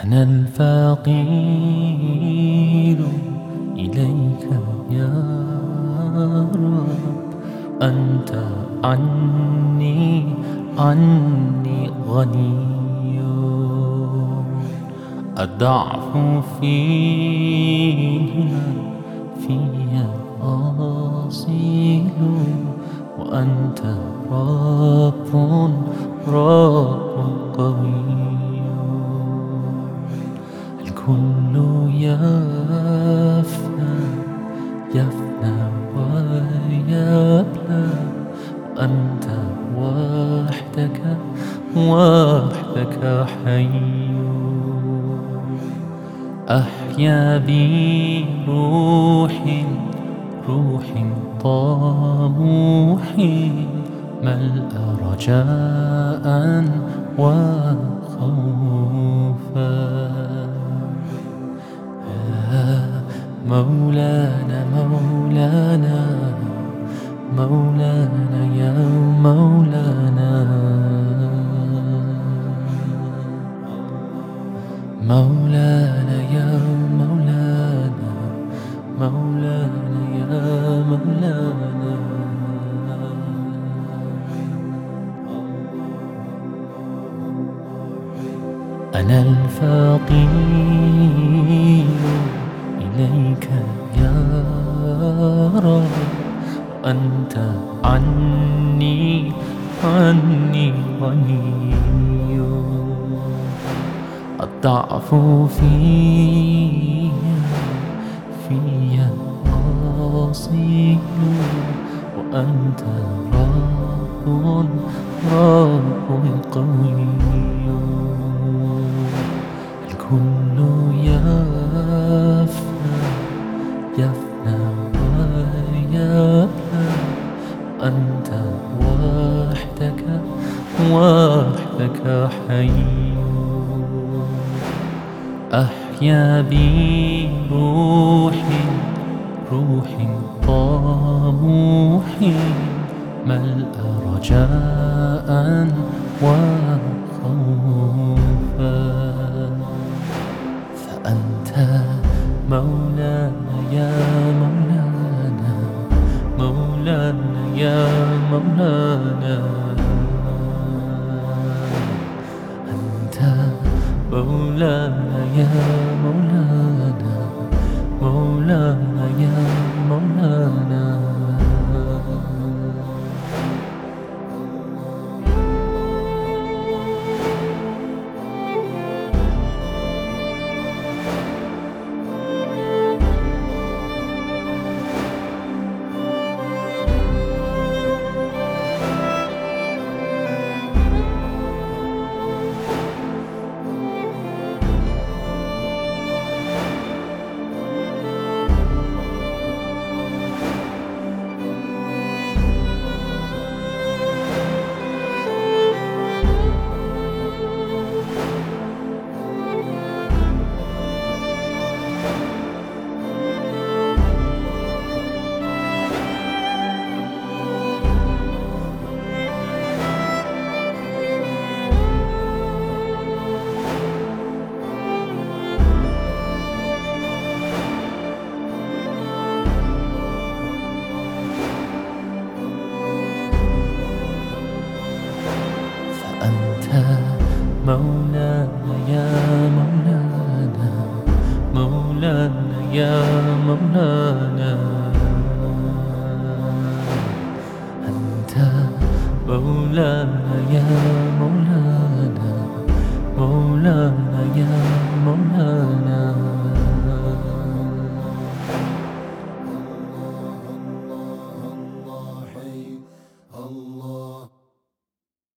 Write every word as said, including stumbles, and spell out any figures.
أنا الفقير إليك يا رب، أنت عني عني غني. الضعف فينا في أصيل، وأنت رب رب قوي. الكل يفنى يفنى ويبلى، وأنت وحدك وحدك حي. أحيا بروح روح طموح، ملء رجاء وخوفا. مولانا مولانا مولانا يا مولانا، مولانا يا مولانا مولانا يا مولانا. أنا الفقير إليك يا رب، وأنت عني عني غني. الضعف في في أصيل، وأنت رب رب قوي. الكل يفنى يفنى ويبلى، وأنت وحدك وحدك حي. أحيا بروح روح طموح، ملء رجاء وخوفا. فأنت مولانا يا مولانا مولانا يا مولانا، أنت مولانا يا مولانا مولانا يا مولانا. مولانا يا مولانا مولانا يا مولانا، أنت مولانا يا مولانا مولانا يا مولانا.